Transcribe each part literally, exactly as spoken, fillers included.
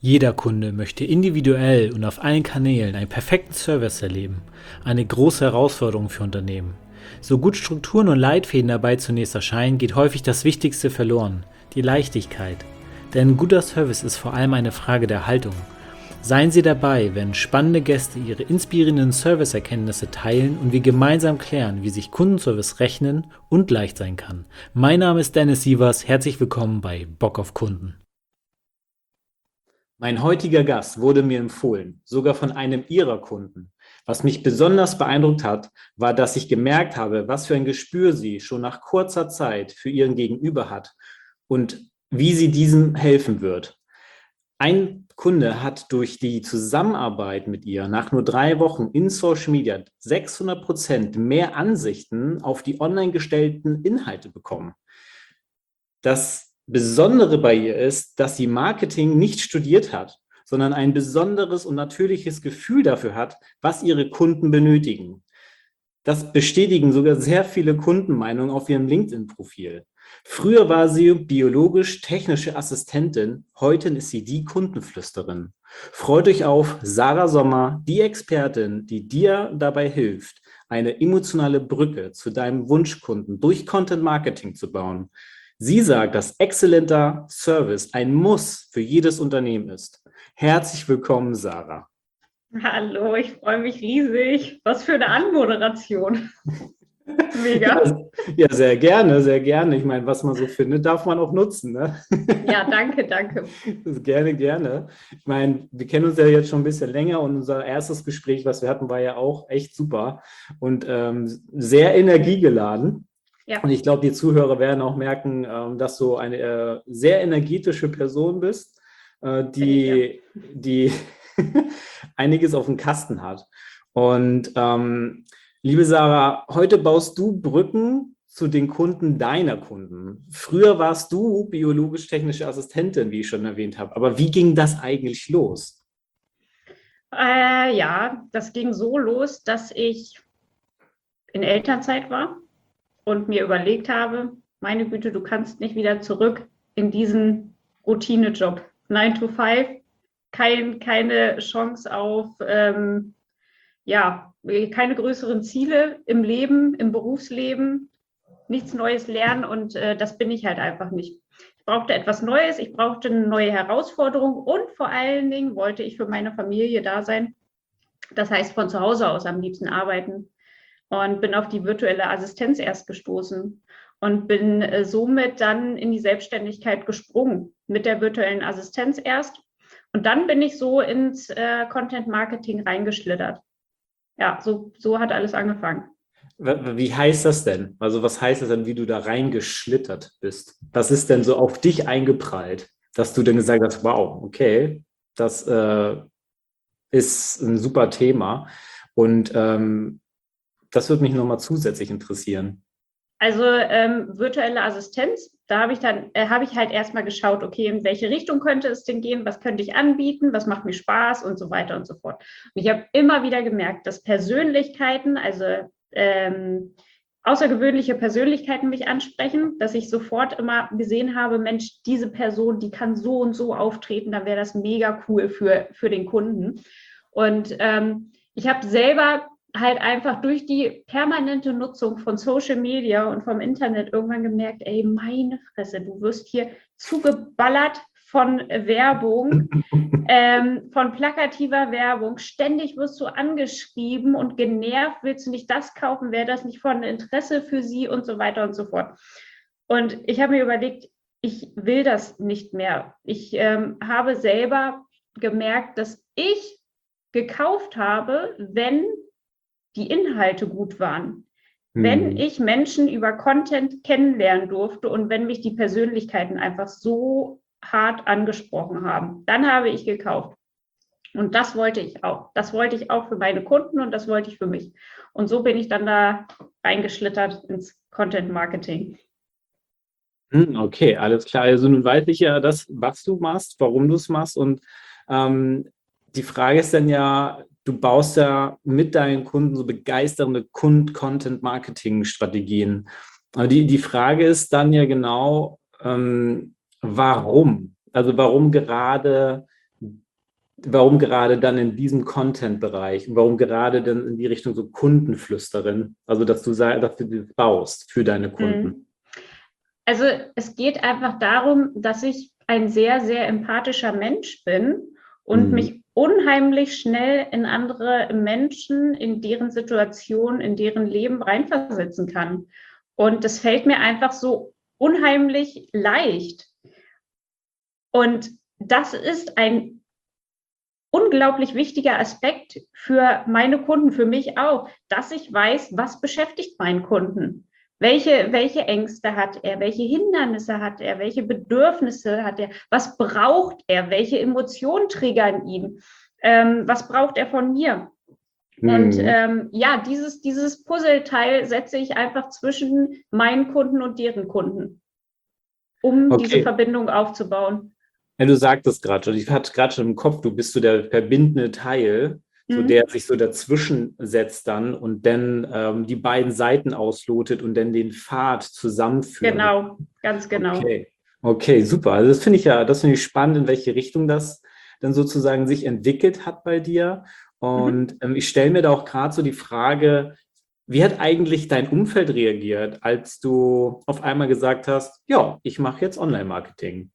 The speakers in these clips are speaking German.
Jeder Kunde möchte individuell und auf allen Kanälen einen perfekten Service erleben. Eine große Herausforderung für Unternehmen. So gut Strukturen und Leitfäden dabei zunächst erscheinen, geht häufig das Wichtigste verloren, die Leichtigkeit. Denn guter Service ist vor allem eine Frage der Haltung. Seien Sie dabei, wenn spannende Gäste ihre inspirierenden Serviceerkenntnisse teilen und wir gemeinsam klären, wie sich Kundenservice rechnen und leicht sein kann. Mein Name ist Dennis Sievers, herzlich willkommen bei Bock auf Kunden. Mein heutiger Gast wurde mir empfohlen, sogar von einem Ihrer Kunden. Was mich besonders beeindruckt hat, war, dass ich gemerkt habe, was für ein Gespür sie schon nach kurzer Zeit für ihren Gegenüber hat und wie sie diesem helfen wird. Ein Kunde hat durch die Zusammenarbeit mit ihr nach nur drei Wochen in Social Media sechshundert Prozent mehr Ansichten auf die online gestellten Inhalte bekommen. Das Besondere bei ihr ist, dass sie Marketing nicht studiert hat, sondern ein besonderes und natürliches Gefühl dafür hat, was ihre Kunden benötigen. Das bestätigen sogar sehr viele Kundenmeinungen auf ihrem LinkedIn-Profil. Früher war sie biologisch-technische Assistentin, heute ist sie die Kundenflüsterin. Freut euch auf Sarah Sommer, die Expertin, die dir dabei hilft, eine emotionale Brücke zu deinem Wunschkunden durch Content Marketing zu bauen. Sie sagt, dass exzellenter Service ein Muss für jedes Unternehmen ist. Herzlich willkommen, Sarah. Hallo, ich freue mich riesig. Was für eine Anmoderation. Mega. Ja, ja, sehr gerne, sehr gerne. Ich meine, was man so findet, darf man auch nutzen. Ne? Ja, danke, danke. Das ist gerne, gerne. Ich meine, wir kennen uns ja jetzt schon ein bisschen länger und unser erstes Gespräch, was wir hatten, war ja auch echt super und ähm, sehr energiegeladen. Ja. Und ich glaube, die Zuhörer werden auch merken, ähm, dass du eine äh, sehr energetische Person bist, äh, die, die einiges auf dem Kasten hat. Und ähm, liebe Sarah, heute baust du Brücken zu den Kunden deiner Kunden. Früher warst du biologisch-technische Assistentin, wie ich schon erwähnt habe. Aber wie ging das eigentlich los? Äh, ja, das ging so los, dass ich in Elternzeit war und mir überlegt habe, meine Güte, du kannst nicht wieder zurück in diesen Routinejob. nine to five, kein, keine Chance auf, ähm, ja, keine größeren Ziele im Leben, im Berufsleben, nichts Neues lernen und äh, das bin ich halt einfach nicht. Ich brauchte etwas Neues, ich brauchte eine neue Herausforderung und vor allen Dingen wollte ich für meine Familie da sein. Das heißt, von zu Hause aus am liebsten arbeiten. Und bin auf die virtuelle Assistenz erst gestoßen und bin äh, somit dann in die Selbstständigkeit gesprungen, mit der virtuellen Assistenz erst. Und dann bin ich so ins äh, Content Marketing reingeschlittert. Ja, so, so hat alles angefangen. Wie heißt das denn? Also was heißt das denn, wie du da reingeschlittert bist? Was ist denn so auf dich eingeprallt, dass du dann gesagt hast, wow, okay, das äh, ist ein super Thema. Und ähm, das würde mich nochmal zusätzlich interessieren. Also ähm, virtuelle Assistenz, da habe ich dann, äh, habe ich halt erstmal geschaut, okay, in welche Richtung könnte es denn gehen, was könnte ich anbieten, was macht mir Spaß und so weiter und so fort. Und ich habe immer wieder gemerkt, dass Persönlichkeiten, also ähm, außergewöhnliche Persönlichkeiten mich ansprechen, dass ich sofort immer gesehen habe, Mensch, diese Person, die kann so und so auftreten, dann wäre das mega cool für, für den Kunden. Und ähm, ich habe selber halt einfach durch die permanente Nutzung von Social Media und vom Internet irgendwann gemerkt, ey, meine Fresse, du wirst hier zugeballert von Werbung, ähm, von plakativer Werbung. Ständig wirst du angeschrieben und genervt, willst du nicht das kaufen, wäre das nicht von Interesse für sie und so weiter und so fort. Und ich habe mir überlegt, ich will das nicht mehr. Ich ähm, habe selber gemerkt, dass ich gekauft habe, wenn die Inhalte gut waren. Hm. Wenn ich Menschen über Content kennenlernen durfte und wenn mich die Persönlichkeiten einfach so hart angesprochen haben, dann habe ich gekauft. Und das wollte ich auch. Das wollte ich auch für meine Kunden und das wollte ich für mich. Und so bin ich dann da reingeschlittert ins Content Marketing. Okay, alles klar. Also nun weiß ich ja das, was du machst, warum du es machst. Und ähm, die Frage ist dann ja, du baust ja mit deinen Kunden so begeisternde Content-Marketing-Strategien. Aber die, die Frage ist dann ja genau, ähm, warum? Also warum gerade warum gerade dann in diesem Content-Bereich und warum gerade dann in die Richtung so Kundenflüsterin, also dass du sagst, dass du das baust für deine Kunden? Also es geht einfach darum, dass ich ein sehr, sehr empathischer Mensch bin und Mhm. mich unheimlich schnell in andere Menschen, in deren Situation, in deren Leben reinversetzen kann. Und das fällt mir einfach so unheimlich leicht. Und das ist ein unglaublich wichtiger Aspekt für meine Kunden, für mich auch, dass ich weiß, was beschäftigt meinen Kunden. Welche, welche Ängste hat er? Welche Hindernisse hat er? Welche Bedürfnisse hat er? Was braucht er? Welche Emotionen triggern ihn? Ähm, was braucht er von mir? Mhm. Und ähm, ja, dieses, dieses Puzzleteil setze ich einfach zwischen meinen Kunden und deren Kunden, um Okay. diese Verbindung aufzubauen. Ja, du sagtest gerade schon, ich hatte gerade schon im Kopf, du bist so der verbindende Teil, so Mhm. der sich so dazwischen setzt dann und dann ähm, die beiden Seiten auslotet und dann den Pfad zusammenführt. Genau, ganz genau. Okay, okay, super. Also das finde ich ja, das finde ich spannend, in welche Richtung das dann sozusagen sich entwickelt hat bei dir. Und Mhm. ähm, ich stelle mir da auch gerade so die Frage, wie hat eigentlich dein Umfeld reagiert, als du auf einmal gesagt hast, ja, ich mache jetzt Online-Marketing?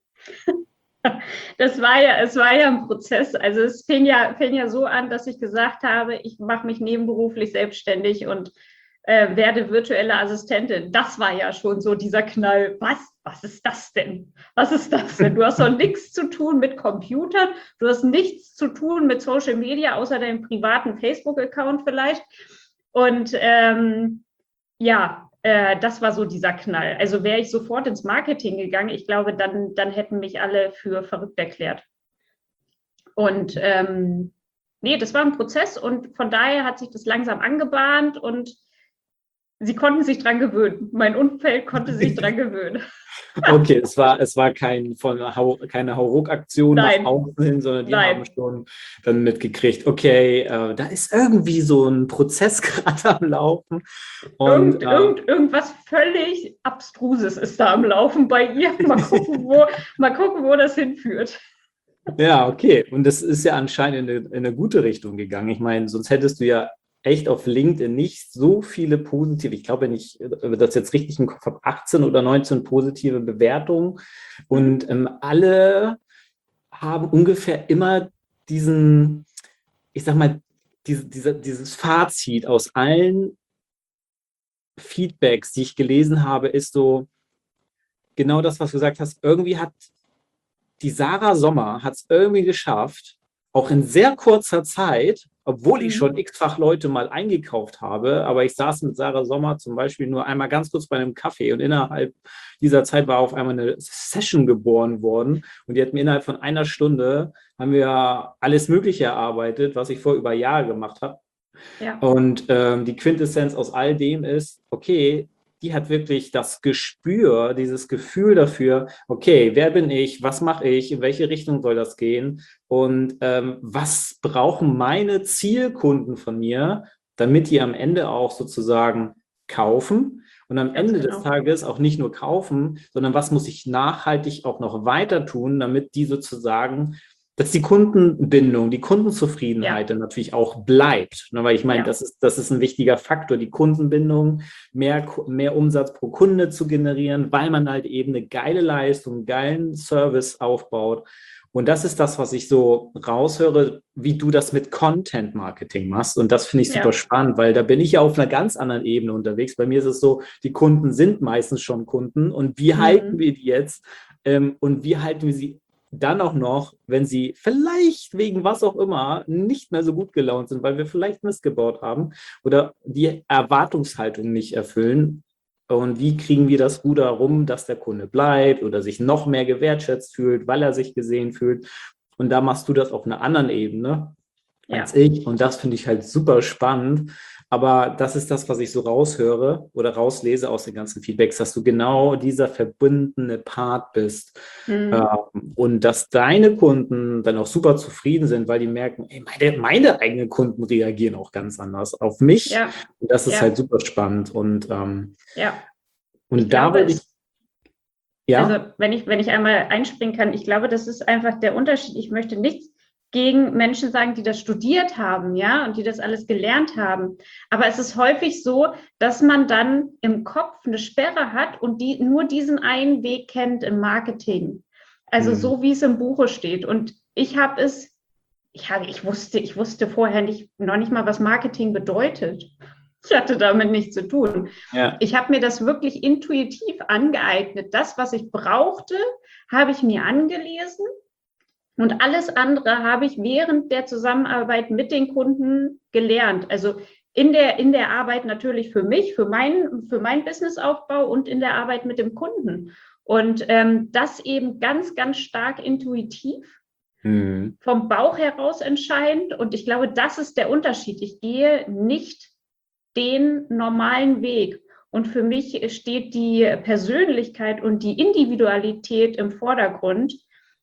Das war ja, es war ja ein Prozess. Also es fing ja, fing ja so an, dass ich gesagt habe, ich mache mich nebenberuflich selbstständig und äh, werde virtuelle Assistentin. Das war ja schon so dieser Knall. Was? Was ist das denn? Was ist das denn? Du hast doch nichts zu tun mit Computern. Du hast nichts zu tun mit Social Media, außer deinem privaten Facebook-Account vielleicht. Und ähm, ja, äh, das war so dieser Knall. Also wäre ich sofort ins Marketing gegangen, ich glaube, dann, dann hätten mich alle für verrückt erklärt. Und ähm, nee, das war ein Prozess und von daher hat sich das langsam angebahnt und sie konnten sich dran gewöhnen. Mein Umfeld konnte sich dran gewöhnen. Okay, es war, es war kein, von, keine Hauruck-Aktion nach Nein, außen hin, sondern die haben nein. schon dann mitgekriegt, okay, äh, da ist irgendwie so ein Prozess gerade am Laufen. Und Irgend, äh, irgend, irgendwas völlig Abstruses ist da am Laufen bei ihr. Mal gucken, wo, mal gucken, wo das hinführt. ja, okay. Und das ist ja anscheinend in eine, in eine gute Richtung gegangen. Ich meine, sonst hättest du ja echt auf LinkedIn nicht so viele positive, ich glaube, wenn ich das jetzt richtig im Kopf habe, achtzehn oder neunzehn positive Bewertungen. Und ähm, alle haben ungefähr immer diesen, ich sag mal, diese, diese, dieses Fazit aus allen Feedbacks, die ich gelesen habe, ist so genau das, was du gesagt hast. Irgendwie hat die Sarah Sommer hat es irgendwie geschafft, auch in sehr kurzer Zeit, obwohl ich schon x-fach Leute mal eingekauft habe, aber ich saß mit Sarah Sommer zum Beispiel nur einmal ganz kurz bei einem Kaffee und innerhalb dieser Zeit war auf einmal eine Session geboren worden und die hat mir innerhalb von einer Stunde, haben wir alles Mögliche erarbeitet, was ich vor über Jahre gemacht habe. Ja. Und ähm, die Quintessenz aus all dem ist, okay, die hat wirklich das Gespür, dieses Gefühl dafür, okay, wer bin ich, was mache ich, in welche Richtung soll das gehen und ähm, was brauchen meine Zielkunden von mir, damit die am Ende auch sozusagen kaufen und am Ganz Ende genau. des Tages auch nicht nur kaufen, sondern was muss ich nachhaltig auch noch weiter tun, damit die sozusagen dass die Kundenbindung, die Kundenzufriedenheit Ja. dann natürlich auch bleibt. Ne, weil ich meine, Ja. das ist, das ist ein wichtiger Faktor, die Kundenbindung, mehr, mehr Umsatz pro Kunde zu generieren, weil man halt eben eine geile Leistung, einen geilen Service aufbaut. Und das ist das, was ich so raushöre, wie du das mit Content Marketing machst. Und das finde ich super Ja. spannend, weil da bin ich ja auf einer ganz anderen Ebene unterwegs. Bei mir ist es so, die Kunden sind meistens schon Kunden und wie halten Mhm. wir die jetzt ähm, und wie halten wir sie dann auch noch, wenn sie vielleicht wegen was auch immer nicht mehr so gut gelaunt sind, weil wir vielleicht Mist gebaut haben oder die Erwartungshaltung nicht erfüllen. Und wie kriegen wir das Ruder rum, dass der Kunde bleibt oder sich noch mehr gewertschätzt fühlt, weil er sich gesehen fühlt. Und da machst du das auf einer anderen Ebene als Ja. ich. Und das finde ich halt super spannend. Aber das ist das, was ich so raushöre oder rauslese aus den ganzen Feedbacks, dass du genau dieser verbundene Part bist. Mhm. Ähm, und dass deine Kunden dann auch super zufrieden sind, weil die merken, ey, meine, meine eigenen Kunden reagieren auch ganz anders auf mich. Ja. Und das ist Ja. halt super spannend. Und, ähm, Ja. und Ich da glaube, würde ich, es, ja. also wenn ich, wenn ich einmal einspringen kann, ich glaube, das ist einfach der Unterschied. Ich möchte nichts, gegen Menschen sagen, die das studiert haben, ja, und die das alles gelernt haben. Aber es ist häufig so, dass man dann im Kopf eine Sperre hat und die nur diesen einen Weg kennt im Marketing. Also mhm. so wie es im Buche steht. Und ich habe es, ich habe, ich wusste, ich wusste vorher nicht, noch nicht mal, was Marketing bedeutet. Ich hatte damit nichts zu tun. Ja. Ich habe mir das wirklich intuitiv angeeignet. Das, was ich brauchte, habe ich mir angelesen. Und alles andere habe ich während der Zusammenarbeit mit den Kunden gelernt. Also in der, in der Arbeit natürlich für mich, für meinen für mein Businessaufbau und in der Arbeit mit dem Kunden. Und ähm, das eben ganz, ganz stark intuitiv, mhm. vom Bauch heraus entscheidend. Und ich glaube, das ist der Unterschied. Ich gehe nicht den normalen Weg. Und für mich steht die Persönlichkeit und die Individualität im Vordergrund.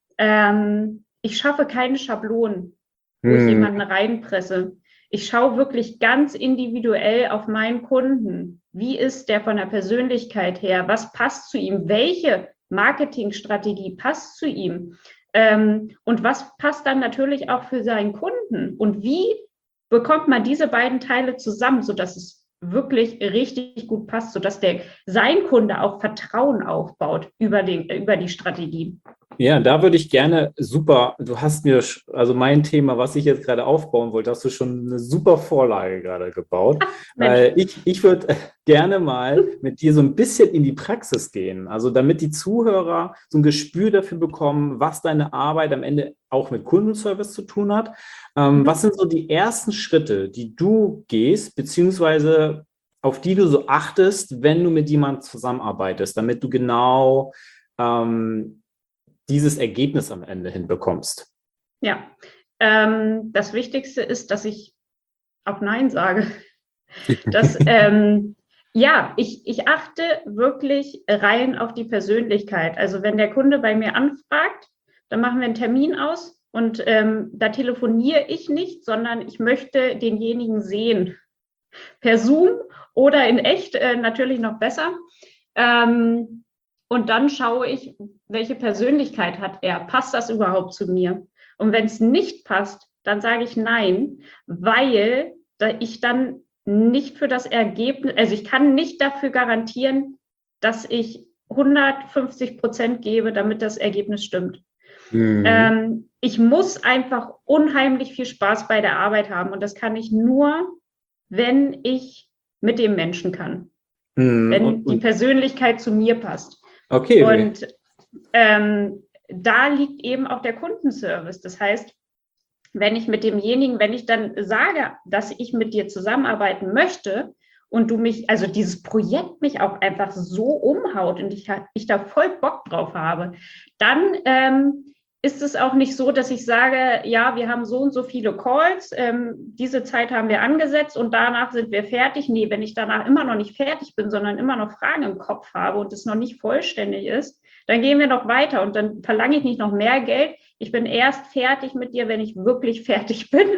Ähm, ich schaffe keine Schablonen, wo hm. ich jemanden reinpresse. Ich schaue wirklich ganz individuell auf meinen Kunden. Wie ist der von der Persönlichkeit her? Was passt zu ihm? Welche Marketingstrategie passt zu ihm? Ähm, und was passt dann natürlich auch für seinen Kunden? Und wie bekommt man diese beiden Teile zusammen, sodass es wirklich richtig gut passt, sodass der, sein Kunde auch Vertrauen aufbaut über, den, über die Strategie? Ja, da würde ich gerne, super, du hast mir, also mein Thema, was ich jetzt gerade aufbauen wollte, hast du schon eine super Vorlage gerade gebaut. Ach, weil ich, ich würde gerne mal mit dir so ein bisschen in die Praxis gehen, also damit die Zuhörer so ein Gespür dafür bekommen, was deine Arbeit am Ende auch mit Kundenservice zu tun hat. Ähm, mhm. Was sind so die ersten Schritte, die du gehst, beziehungsweise auf die du so achtest, wenn du mit jemandem zusammenarbeitest, damit du genau ähm, dieses Ergebnis am Ende hinbekommst? Ja, ähm, das Wichtigste ist, dass ich auch Nein sage. dass, ähm, ja, ich, ich achte wirklich rein auf die Persönlichkeit. Also wenn der Kunde bei mir anfragt, dann machen wir einen Termin aus und ähm, da telefoniere ich nicht, sondern ich möchte denjenigen sehen. Per Zoom oder in echt, äh, natürlich noch besser. Ähm, Und dann schaue ich, welche Persönlichkeit hat er? Passt das überhaupt zu mir? Und wenn es nicht passt, dann sage ich nein, weil ich dann nicht für das Ergebnis, also ich kann nicht dafür garantieren, dass ich hundertfünfzig Prozent gebe, damit das Ergebnis stimmt. Mhm. Ähm, ich muss einfach unheimlich viel Spaß bei der Arbeit haben. Und das kann ich nur, wenn ich mit dem Menschen kann. Mhm. Wenn und, und die Persönlichkeit zu mir passt. Okay. Und ähm, da liegt eben auch der Kundenservice. Das heißt, wenn ich mit demjenigen, wenn ich dann sage, dass ich mit dir zusammenarbeiten möchte und du mich, also dieses Projekt mich auch einfach so umhaut und ich, ich da voll Bock drauf habe, dann ähm, ist es auch nicht so, dass ich sage, ja, wir haben so und so viele Calls, ähm, diese Zeit haben wir angesetzt und danach sind wir fertig. Nee, wenn ich danach immer noch nicht fertig bin, sondern immer noch Fragen im Kopf habe und es noch nicht vollständig ist, dann gehen wir noch weiter und dann verlange ich nicht noch mehr Geld. Ich bin erst fertig mit dir, wenn ich wirklich fertig bin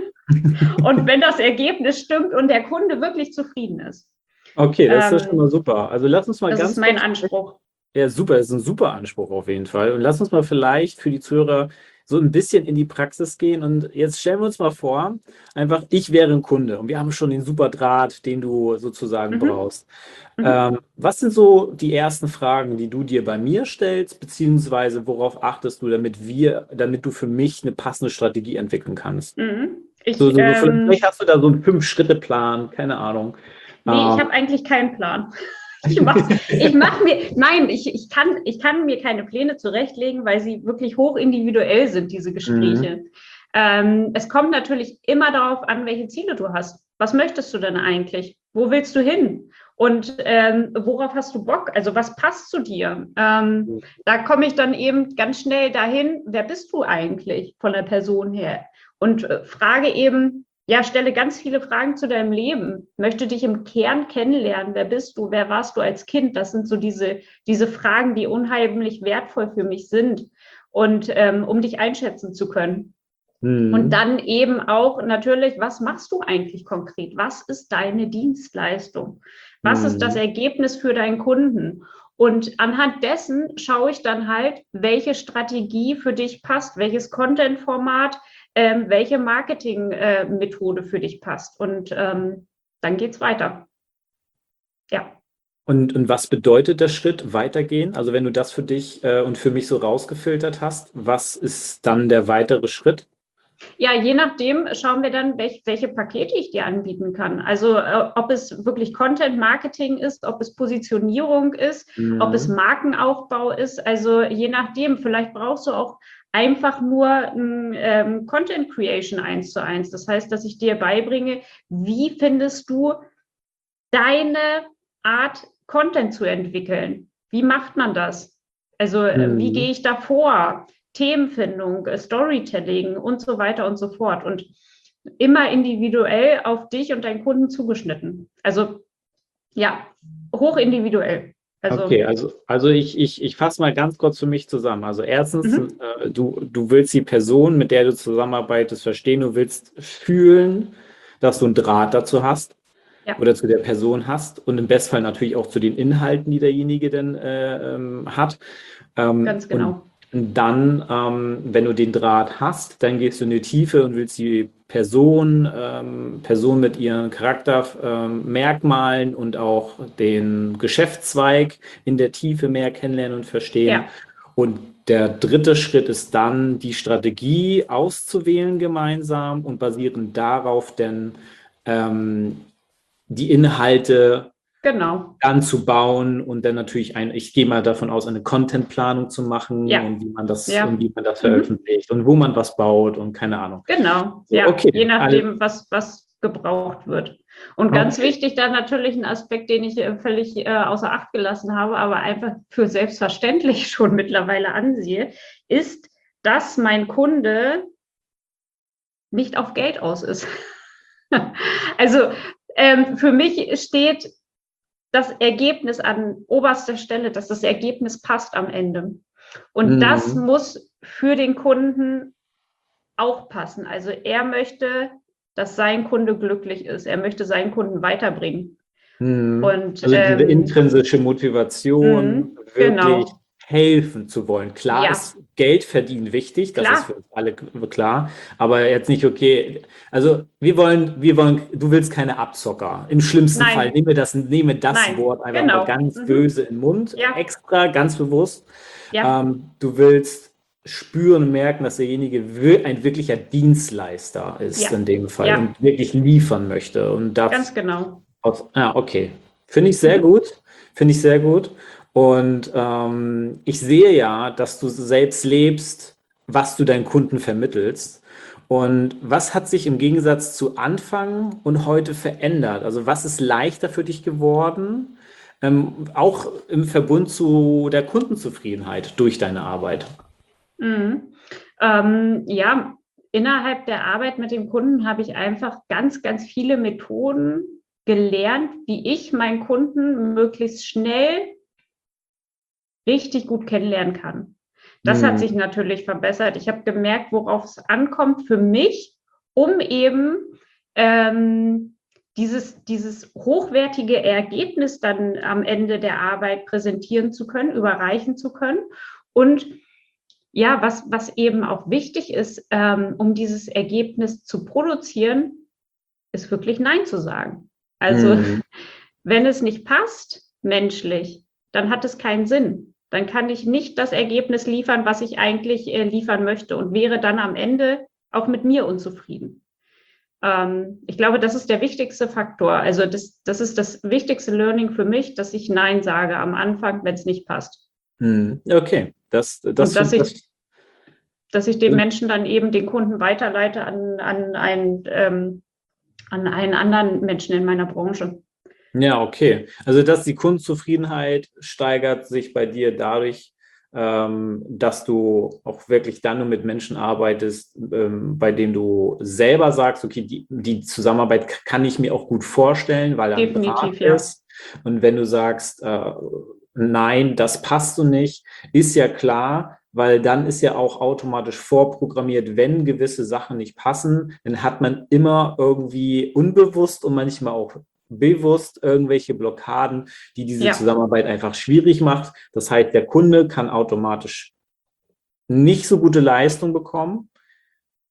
und wenn das Ergebnis stimmt und der Kunde wirklich zufrieden ist. Okay, das ist ähm, schon mal super. Also lass uns mal das ganz Das ist mein Anspruch. Ja, super, das ist ein super Anspruch auf jeden Fall. Und lass uns mal vielleicht für die Zuhörer so ein bisschen in die Praxis gehen. Und jetzt stellen wir uns mal vor, einfach, ich wäre ein Kunde und wir haben schon den super Draht, den du sozusagen mhm. brauchst. Mhm. Ähm, was sind so die ersten Fragen, die du dir bei mir stellst, beziehungsweise worauf achtest du, damit wir, damit du für mich eine passende Strategie entwickeln kannst? Mhm. Ich, so, so, ähm, vielleicht hast du da so einen Fünf-Schritte-Plan, keine Ahnung. Nee, ähm, ich habe eigentlich keinen Plan. Ich mach, ich mach mir, nein, ich, ich, kann, ich kann mir keine Pläne zurechtlegen, weil sie wirklich hoch individuell sind, diese Gespräche. Mhm. Ähm, es kommt natürlich immer darauf an, welche Ziele du hast. Was möchtest du denn eigentlich? Wo willst du hin? Und ähm, worauf hast du Bock? Also was passt zu dir? Ähm, mhm. Da komme ich dann eben ganz schnell dahin, wer bist du eigentlich von der Person her? Und äh, frage eben, ja, stelle ganz viele Fragen zu deinem Leben. Möchte dich im Kern kennenlernen. Wer bist du? Wer warst du als Kind? Das sind so diese, diese Fragen, die unheimlich wertvoll für mich sind. Und ähm, um dich einschätzen zu können. Mhm. Und dann eben auch natürlich, was machst du eigentlich konkret? Was ist deine Dienstleistung? Was mhm. ist das Ergebnis für deinen Kunden? Und anhand dessen schaue ich dann halt, welche Strategie für dich passt, welches Content-Format, ähm, welche Marketingmethode äh, für dich passt. Und ähm, dann geht es weiter. Ja. Und, und was bedeutet der Schritt weitergehen? Also wenn du das für dich äh, und für mich so rausgefiltert hast, was ist dann der weitere Schritt? Ja, je nachdem schauen wir dann, welch, welche Pakete ich dir anbieten kann. Also äh, ob es wirklich Content Marketing ist, ob es Positionierung ist, mhm. ob es Markenaufbau ist. Also je nachdem, vielleicht brauchst du auch einfach nur ein ähm, Content Creation eins zu eins. Das heißt, dass ich dir beibringe, wie findest du deine Art, Content zu entwickeln? Wie macht man das? Also mhm. wie gehe ich da vor? Themenfindung, Storytelling und so weiter und so fort. Und immer individuell auf dich und deinen Kunden zugeschnitten. Also ja, hochindividuell. Also, okay, also, also ich, ich, ich fasse mal ganz kurz für mich zusammen. Also erstens, mhm. äh, du, du willst die Person, mit der du zusammenarbeitest, verstehen. Du willst fühlen, dass du einen Draht dazu hast. Ja. Oder zu der Person hast und im Bestfall natürlich auch zu den Inhalten, die derjenige dann äh, ähm, hat. Ähm, ganz genau. Und Und dann, ähm, wenn du den Draht hast, dann gehst du in die Tiefe und willst die Person, ähm, Person mit ihren Charaktermerkmalen ähm, und auch den Geschäftszweig in der Tiefe mehr kennenlernen und verstehen. Ja. Und der dritte Schritt ist dann, die Strategie auszuwählen gemeinsam und basierend darauf dann ähm, die Inhalte genau. dann zu bauen und dann natürlich ein, ich gehe mal davon aus, eine Contentplanung zu machen ja. und wie man das, ja. und wie man das veröffentlicht mhm. und wo man was baut und keine Ahnung. Genau, so, ja, okay. je nachdem, was, was gebraucht wird. Und ganz okay. wichtig, dann natürlich ein Aspekt, den ich völlig äh, außer Acht gelassen habe, aber einfach für selbstverständlich schon mittlerweile ansehe, ist, dass mein Kunde nicht auf Geld aus ist. Also ähm, für mich steht das Ergebnis an oberster Stelle, dass das Ergebnis passt am Ende. Und mhm. das muss für den Kunden auch passen. Also er möchte, dass sein Kunde glücklich ist. Er möchte seinen Kunden weiterbringen. Mhm. Und, also diese ähm, intrinsische Motivation, mh, wirklich genau. helfen zu wollen. Klar ja. ist Geld verdienen wichtig, das klar. ist für uns alle klar, aber jetzt nicht okay. Also wir wollen, wir wollen, du willst keine Abzocker. Im schlimmsten Nein. Fall nehme das, nehme das Nein. Wort einfach genau. mal ganz mhm. böse in den Mund, ja. extra, ganz bewusst. Ja. Ähm, du willst spüren und merken, dass derjenige ein wirklicher Dienstleister ist ja. in dem Fall ja. und wirklich liefern möchte. Und das, ganz genau. Aus, ah, okay. Finde ich sehr mhm. gut. Finde ich sehr gut. Und ähm, ich sehe ja, dass du selbst lebst, was du deinen Kunden vermittelst. Und was hat sich im Gegensatz zu Anfang und heute verändert? Also was ist leichter für dich geworden? Ähm, auch im Verbund zu der Kundenzufriedenheit durch deine Arbeit? Mhm. Ähm, ja, innerhalb der Arbeit mit dem Kunden habe ich einfach ganz, ganz viele Methoden gelernt, wie ich meinen Kunden möglichst schnell richtig gut kennenlernen kann. Das hm. hat sich natürlich verbessert. Ich habe gemerkt, worauf es ankommt für mich, um eben ähm, dieses, dieses hochwertige Ergebnis dann am Ende der Arbeit präsentieren zu können, überreichen zu können. Und ja, was, was eben auch wichtig ist, ähm, um dieses Ergebnis zu produzieren, ist wirklich Nein zu sagen. Also mhm. wenn es nicht passt, menschlich, dann hat es keinen Sinn. Dann kann ich nicht das Ergebnis liefern, was ich eigentlich äh, liefern möchte und wäre dann am Ende auch mit mir unzufrieden. Ähm, ich glaube, das ist der wichtigste Faktor. Also das, das ist das wichtigste Learning für mich, dass ich Nein sage am Anfang, wenn es nicht passt. Mhm. Okay. Das, das und dass ich, das, dass ich den Menschen dann eben den Kunden weiterleite an, an, einen, ähm, an einen anderen Menschen in meiner Branche. Ja, okay. Also dass die Kundenzufriedenheit steigert sich bei dir dadurch, ähm, dass du auch wirklich dann nur mit Menschen arbeitest, ähm, bei denen du selber sagst, okay, die, die Zusammenarbeit kann ich mir auch gut vorstellen, weil er ein Draht ja. ist. Und wenn du sagst, äh, nein, das passt so nicht, ist ja klar, weil dann ist ja auch automatisch vorprogrammiert, wenn gewisse Sachen nicht passen, dann hat man immer irgendwie unbewusst und manchmal auch bewusst irgendwelche Blockaden, die diese ja. Zusammenarbeit einfach schwierig macht. Das heißt, der Kunde kann automatisch nicht so gute Leistung bekommen.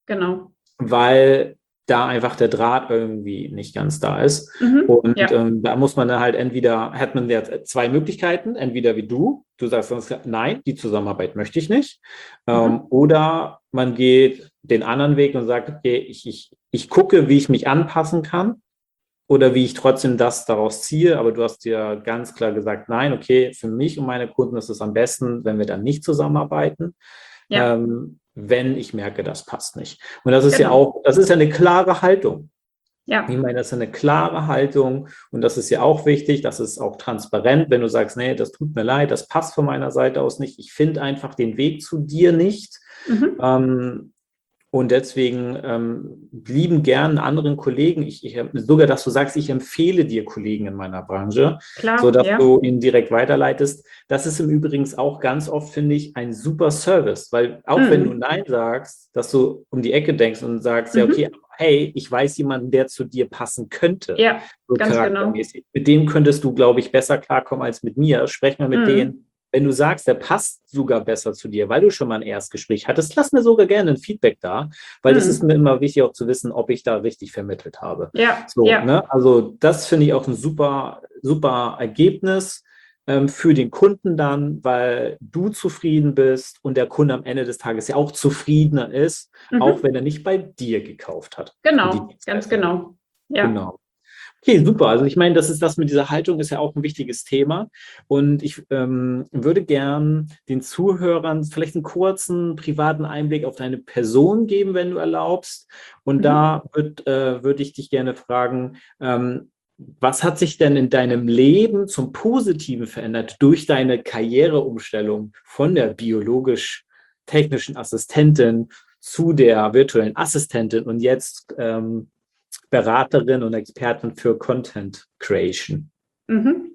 genau. weil da einfach der Draht irgendwie nicht ganz da ist. Mhm. Und Ja. ähm, da muss man dann halt entweder, hat man jetzt zwei Möglichkeiten, entweder wie du, du sagst sonst, nein, die Zusammenarbeit möchte ich nicht. Ähm, Mhm. oder man geht den anderen Weg und sagt, okay, ich, ich, ich gucke, wie ich mich anpassen kann oder wie ich trotzdem das daraus ziehe. Aber du hast dir ganz klar gesagt, nein, okay, für mich und meine Kunden ist es am besten, wenn wir dann nicht zusammenarbeiten. Ja, Ähm, wenn ich merke, das passt nicht. Und das ist ja genau. auch, das ist ja eine klare Haltung. Ich Ja. meine, das ist eine klare Haltung und das ist ja auch wichtig, das ist auch transparent, wenn du sagst, nee, das tut mir leid, das passt von meiner Seite aus nicht, ich finde einfach den Weg zu dir nicht. Mhm. Ähm, und deswegen ähm, lieben gern anderen Kollegen, ich, ich, sogar, dass du sagst, ich empfehle dir Kollegen in meiner Branche, Klar, sodass ja. du ihnen direkt weiterleitest. Das ist im Übrigen auch ganz oft, finde ich, ein super Service, weil auch wenn du Mhm. Nein sagst, dass du um die Ecke denkst und sagst, ja, okay, Mhm. hey, ich weiß jemanden, der zu dir passen könnte, Ja, so ganz genau. charaktermäßig. Mit dem könntest du, glaube ich, besser klarkommen als mit mir. Sprech mal mit Mhm. denen. Wenn du sagst, der passt sogar besser zu dir, weil du schon mal ein Erstgespräch hattest, lass mir sogar gerne ein Feedback da, weil das ist Mhm. mir immer wichtig auch zu wissen, ob ich da richtig vermittelt habe. Ja, So, ja. ne? Also das finde ich auch ein super, super Ergebnis ähm, für den Kunden dann, weil du zufrieden bist und der Kunde am Ende des Tages ja auch zufriedener ist, auch Mhm. wenn er nicht bei dir gekauft hat für die Genau, ganz Dienstleistung. genau. Ja. Genau. Okay, super. Also ich meine, das ist das mit dieser Haltung ist ja auch ein wichtiges Thema. Und ich ähm, würde gern den Zuhörern vielleicht einen kurzen privaten Einblick auf deine Person geben, wenn du erlaubst. Und Mhm. da würd, äh, würde ich dich gerne fragen, ähm, was hat sich denn in deinem Leben zum Positiven verändert durch deine Karriereumstellung von der biologisch-technischen Assistentin zu der virtuellen Assistentin und jetzt ähm, Beraterin und Expertin für Content Creation? Mhm.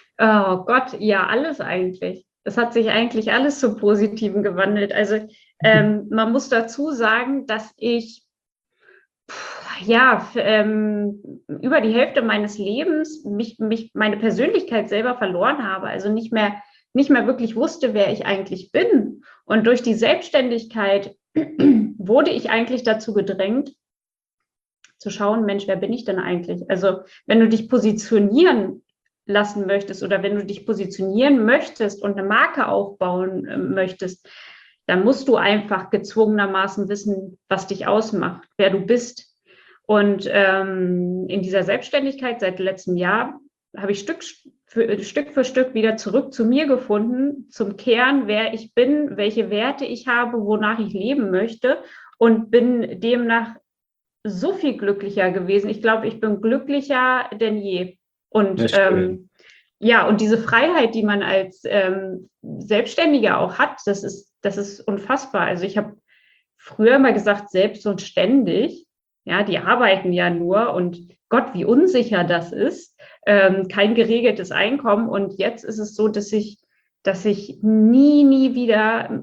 Oh Gott, ja, alles eigentlich. Es hat sich eigentlich alles zum Positiven gewandelt. Also ähm, man muss dazu sagen, dass ich ja f- ähm, über die Hälfte meines Lebens mich, mich meine Persönlichkeit selber verloren habe. Also nicht mehr, nicht mehr wirklich wusste, wer ich eigentlich bin. Und durch die Selbstständigkeit wurde ich eigentlich dazu gedrängt, zu schauen, Mensch, wer bin ich denn eigentlich? Also wenn du dich positionieren lassen möchtest oder wenn du dich positionieren möchtest und eine Marke aufbauen äh, möchtest, dann musst du einfach gezwungenermaßen wissen, was dich ausmacht, wer du bist. Und ähm, in dieser Selbstständigkeit seit letztem Jahr habe ich Stück für, Stück für Stück wieder zurück zu mir gefunden, zum Kern, wer ich bin, welche Werte ich habe, wonach ich leben möchte und bin demnach so viel glücklicher gewesen. Ich glaube, ich bin glücklicher denn je. Ja, Und schön. ähm, ja, und diese Freiheit, die man als ähm, Selbstständiger auch hat, das ist, das ist unfassbar. Also ich habe früher mal gesagt, selbst und ständig, ja, die arbeiten ja nur und Gott, wie unsicher das ist, ähm, kein geregeltes Einkommen. Und jetzt ist es so, dass ich, dass ich nie, nie wieder,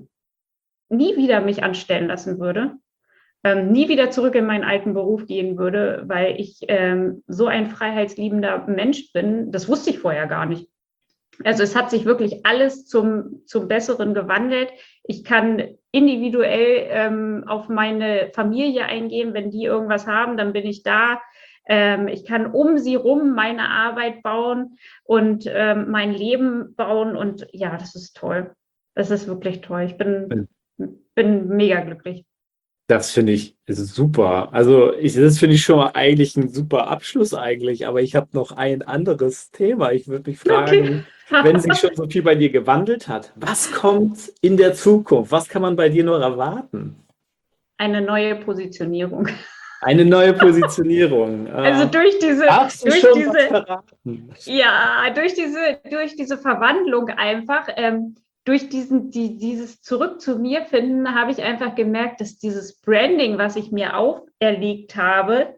nie wieder mich anstellen lassen würde ähm, nie wieder zurück in meinen alten Beruf gehen würde, weil ich ähm, so ein freiheitsliebender Mensch bin. Das wusste ich vorher gar nicht. Also es hat sich wirklich alles zum, zum Besseren gewandelt. Ich kann individuell ähm, auf meine Familie eingehen. Wenn die irgendwas haben, dann bin ich da. Ähm, ich kann um sie rum meine Arbeit bauen und ähm, mein Leben bauen. Und ja, das ist toll. Das ist wirklich toll. Ich bin, bin mega glücklich. Das finde ich super. Also ich, das finde ich schon mal eigentlich ein super Abschluss eigentlich, aber ich habe noch ein anderes Thema. Ich würde mich Okay. fragen, wenn sich schon so viel bei dir gewandelt hat, was kommt in der Zukunft? Was kann man bei dir noch erwarten? Eine neue Positionierung. Eine neue Positionierung. Also Äh, durch diese, darfst du durch schon was diese, verraten? ja, durch diese, durch diese Verwandlung einfach, ähm, durch diesen, die, dieses Zurück zu mir finden, habe ich einfach gemerkt, dass dieses Branding, was ich mir auferlegt habe,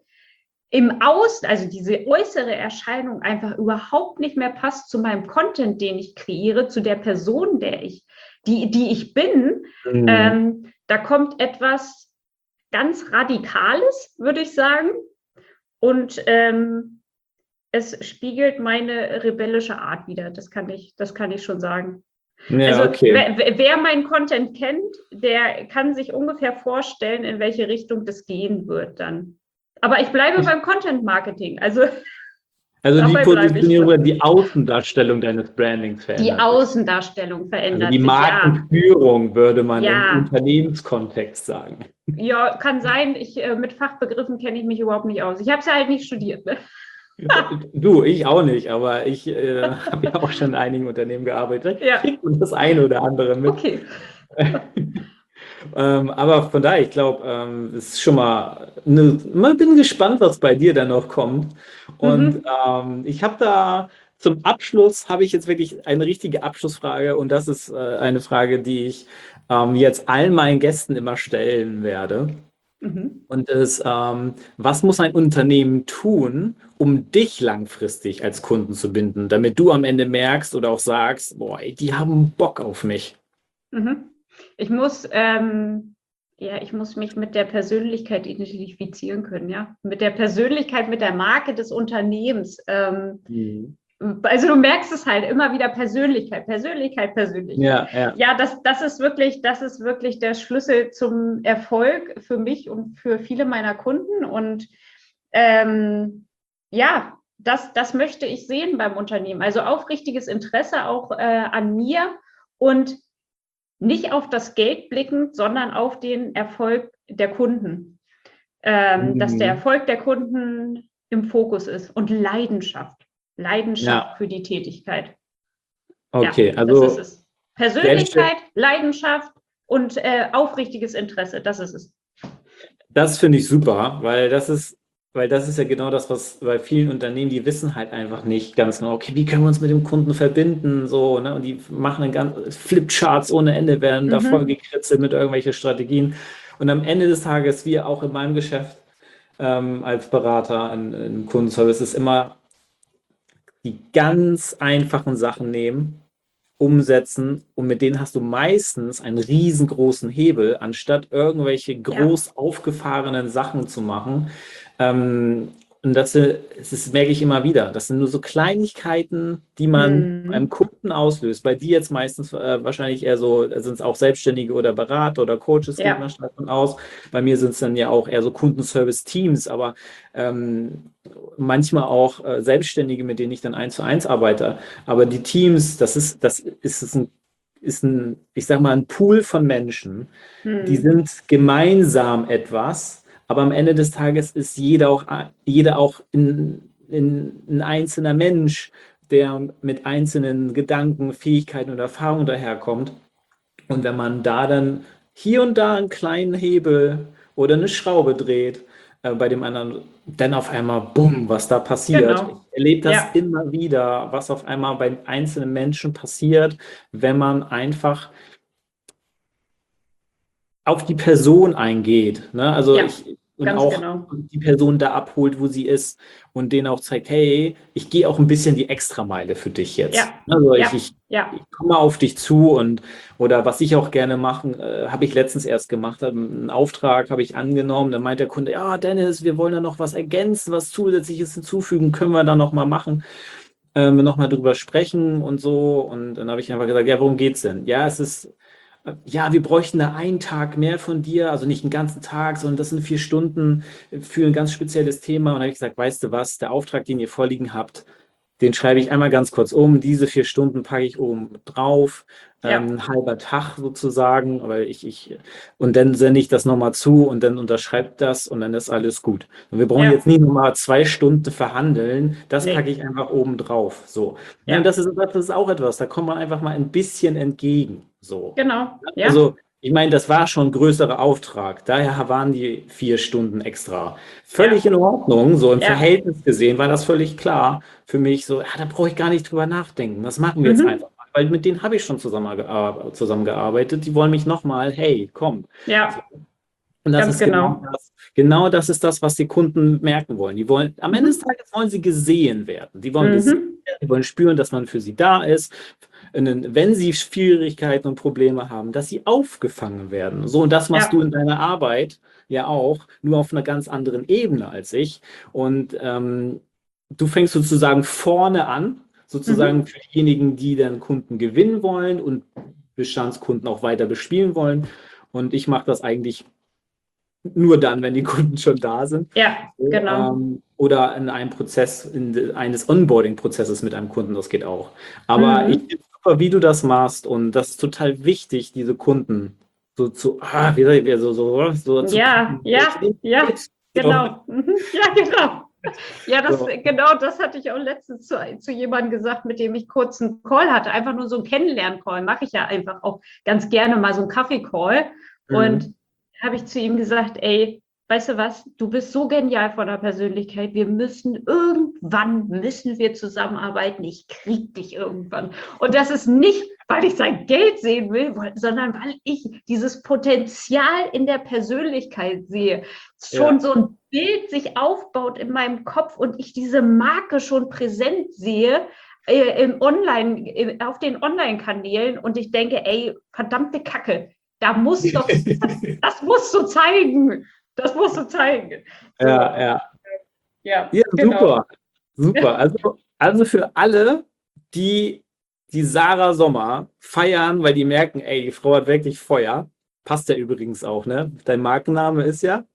im Außen, also diese äußere Erscheinung einfach überhaupt nicht mehr passt zu meinem Content, den ich kreiere, zu der Person, der ich, die, die ich bin. Hm, Ähm, da kommt etwas ganz Radikales, würde ich sagen. Und ähm, es spiegelt meine rebellische Art wider. Das kann ich, das kann ich schon sagen. Ja, Also okay. wer, wer meinen Content kennt, der kann sich ungefähr vorstellen, in welche Richtung das gehen wird dann. Aber ich bleibe beim Content Marketing. Also Also die dabei bleibe ich. Positionierung oder die Außendarstellung deines Brandings Die verändert sich. Außendarstellung Also die verändert sich, ja. Markenführung würde man im Ja, Unternehmenskontext sagen. ja, kann sein. Ich, äh, mit Fachbegriffen kenne ich mich überhaupt nicht aus. Ich habe es ja halt nicht studiert. Ne? Du, ich auch nicht, aber ich äh, habe ja auch schon in einigen Unternehmen gearbeitet. Ja, Kriegt man das eine oder andere mit. okay. Ähm, aber von daher, ich glaube, ähm, es ist schon mal, eine, mal bin gespannt, was bei dir dann noch kommt. Und Mhm. ähm, ich habe da zum Abschluss, habe ich jetzt wirklich eine richtige Abschlussfrage und das ist äh, eine Frage, die ich ähm, jetzt allen meinen Gästen immer stellen werde. Mhm. Und ist, ähm, was muss ein Unternehmen tun, um dich langfristig als Kunden zu binden, damit du am Ende merkst oder auch sagst, boah, ey, die haben Bock auf mich. Mhm. Ich muss, ähm, ja, ich muss mich mit der Persönlichkeit identifizieren können, ja. Mit der Persönlichkeit, mit der Marke des Unternehmens. Ähm, Mhm. also du merkst es halt immer wieder Persönlichkeit, Persönlichkeit, Persönlichkeit. Ja, ja. Ja, das, das ist wirklich, das ist wirklich der Schlüssel zum Erfolg für mich und für viele meiner Kunden. Und ähm, ja, das, das möchte ich sehen beim Unternehmen. Also aufrichtiges Interesse auch äh, an mir und nicht auf das Geld blickend, sondern auf den Erfolg der Kunden. Ähm, dass der Mhm. Erfolg der Kunden im Fokus ist und Leidenschaft. Leidenschaft Ja, für die Tätigkeit. Ja, okay, das ist also es. Selbstständigkeit, Persönlichkeit, Leidenschaft und äh, aufrichtiges Interesse, das ist es. das finde ich super, weil das ist, weil das ist ja genau das, was bei vielen Unternehmen, die wissen halt einfach nicht ganz genau, okay, wie können wir uns mit dem Kunden verbinden, so, ne? Und die machen dann ganz Flipcharts ohne Ende, werden da voll Mhm. gekritzelt mit irgendwelchen Strategien. Und am Ende des Tages, wir auch in meinem Geschäft ähm, als Berater in, im Kundenservice, ist immer die ganz einfachen Sachen nehmen, umsetzen und mit denen hast du meistens einen riesengroßen Hebel, anstatt irgendwelche Ja. groß aufgefahrenen Sachen zu machen. Ähm, und das, äh, das ist, merke ich immer wieder. Das sind nur so Kleinigkeiten, die man beim Mhm. Kunden auslöst. Bei dir jetzt meistens äh, wahrscheinlich eher so, sind es auch Selbstständige oder Berater oder Coaches, geht man Ja. stark von aus. Bei mir sind es dann ja auch eher so Kundenservice-Teams, aber ähm, manchmal auch äh, Selbstständige, mit denen ich dann eins zu eins arbeite. Aber die Teams, das ist, das ist, ist ein, ist ein, ich sag mal, ein Pool von Menschen, die Mhm. sind gemeinsam etwas, aber am Ende des Tages ist jeder auch, jeder auch in, in, ein einzelner Mensch, der mit einzelnen Gedanken, Fähigkeiten und Erfahrungen daherkommt. Und wenn man da dann hier und da einen kleinen Hebel oder eine Schraube dreht, äh, bei dem anderen, dann auf einmal, bumm, was da passiert. Ich Genau. erlebe das Ja. immer wieder, was auf einmal bei einzelnen Menschen passiert, wenn man einfach auf die Person eingeht. Ne? Also Ja. ich und Ganz auch genau. die Person da abholt, wo sie ist und denen auch zeigt, hey, ich gehe auch ein bisschen die Extrameile für dich jetzt. Ja. Also ich, Ja. ich, ich Ja. komme auf dich zu und oder was ich auch gerne machen, äh, habe ich letztens erst gemacht, hab einen Auftrag habe ich angenommen, dann meint der Kunde, ja, Dennis, wir wollen da noch was ergänzen, was Zusätzliches hinzufügen, können wir da noch mal machen, ähm, noch mal drüber sprechen und so. Und dann habe ich einfach gesagt, ja, worum geht's denn? Ja, es ist ja, wir bräuchten da einen Tag mehr von dir, also nicht einen ganzen Tag, sondern das sind vier Stunden für ein ganz spezielles Thema. Und da habe ich gesagt, weißt du was, der Auftrag, den ihr vorliegen habt, den schreibe ich einmal ganz kurz um. Diese vier Stunden packe ich oben drauf, ähm, Ja. ein halber Tag sozusagen, aber ich, ich, und dann sende ich das nochmal zu und dann unterschreibt das und dann ist alles gut. Und wir brauchen jetzt Ja. nicht nochmal zwei Stunden verhandeln, das packe Nee. ich einfach oben drauf. So. Ja, und Ja. das ist, das ist auch etwas, da kommt man einfach mal ein bisschen entgegen. So. Genau. Ja. Also, ich meine, das war schon ein größerer Auftrag. Daher waren die vier Stunden extra. Völlig Ja. in Ordnung. So im Ja. Verhältnis gesehen war das völlig klar für mich. So, ja, da brauche ich gar nicht drüber nachdenken. Das machen wir jetzt Mhm. einfach mal. Weil mit denen habe ich schon zusammengear- zusammengearbeitet. Die wollen mich nochmal, hey, komm. So. Ja. Und das Ganz ist genau genau. das. Genau das ist das, was die Kunden merken wollen. Die wollen, am Ende des Mhm. Tages wollen sie gesehen werden. Die wollen gesehen Mhm. werden, die wollen spüren, dass man für sie da ist. Und wenn sie Schwierigkeiten und Probleme haben, dass sie aufgefangen werden. So, und das machst du Ja. in deiner Arbeit ja auch, nur auf einer ganz anderen Ebene als ich. Und ähm, du fängst sozusagen vorne an sozusagen Mhm. für diejenigen, die dann Kunden gewinnen wollen und Bestandskunden auch weiter bespielen wollen. Und ich mache das eigentlich nur dann, wenn die Kunden schon da sind. Ja, So, genau. ähm, oder in einem Prozess, in de, eines Onboarding-Prozesses mit einem Kunden, das geht auch. Aber ich Mhm. finde super, wie du das machst und das ist total wichtig, diese Kunden so zu, ah, wie soll ich, so, so, so zu Ja, packen. ja, ja, So, genau. Mhm. Ja, genau. Ja, das, so. genau, das hatte ich auch letztens zu, zu jemandem gesagt, mit dem ich kurz einen Call hatte. Einfach nur so einen Kennenlern-Call. Mache ich ja einfach auch ganz gerne mal so einen Kaffee-Call. Und Mhm. habe ich zu ihm gesagt, ey, weißt du was, du bist so genial von der Persönlichkeit. Wir müssen irgendwann, müssen wir zusammenarbeiten. Ich krieg dich irgendwann. Und das ist nicht, weil ich sein Geld sehen will, sondern weil ich dieses Potenzial in der Persönlichkeit sehe. Schon Ja. so ein Bild sich aufbaut in meinem Kopf und ich diese Marke schon präsent sehe äh, im Online, äh, auf den Online-Kanälen und ich denke, ey, verdammte Kacke, da muss doch, das, das musst du zeigen. Das musst du zeigen. So, Ja, ja. ja, Ja, genau. super. Super. Also, also für alle, die die Sarah Sommer feiern, weil die merken, ey, die Frau hat wirklich Feuer. Passt ja übrigens auch, ne? Dein Markenname ist ja?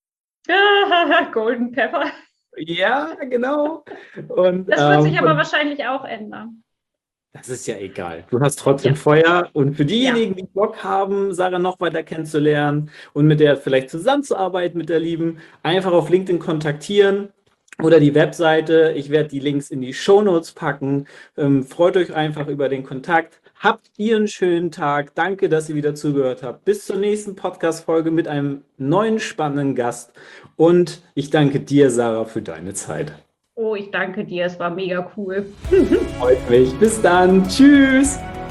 Golden Pepper. Ja, genau. Und Das wird sich ähm, aber von, wahrscheinlich auch ändern. das ist ja egal. Du hast trotzdem Ja, Feuer. Und für ja. diejenigen, die Bock haben, Sarah noch weiter kennenzulernen und mit der vielleicht zusammenzuarbeiten, mit der Lieben, einfach auf LinkedIn kontaktieren oder die Webseite. Ich werde die Links in die Shownotes packen. Ähm, freut euch einfach über den Kontakt. Habt ihr einen schönen Tag. Danke, dass ihr wieder zugehört habt. Bis zur nächsten Podcast-Folge mit einem neuen spannenden Gast. Und ich danke dir, Sarah, für deine Zeit. Oh, ich danke dir. Es war mega cool. Freut mich. Bis dann. Tschüss.